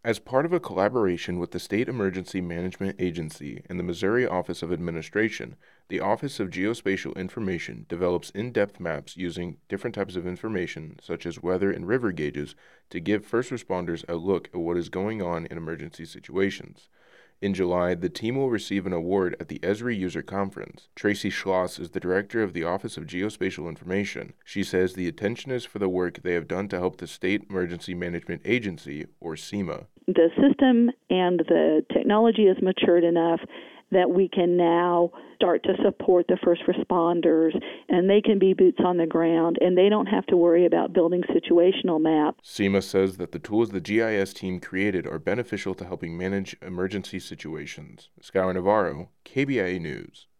As part of a collaboration with the State Emergency Management Agency and the Missouri Office of Administration, the Office of Geospatial Information develops in-depth maps using different types of information, such as weather and river gauges, to give first responders a look at what is going on in emergency situations. In July, the team will receive an award at the Esri User Conference. Tracy Schloss is the director of the Office of Geospatial Information. She says the attention is for the work they have done to help the State Emergency Management Agency, or SEMA. The system and the technology has matured enough that we can now start to support the first responders, and they can be boots on the ground, and they don't have to worry about building situational maps. SEMA says that the tools the GIS team created are beneficial to helping manage emergency situations. Skylar Navarro, KBIA News.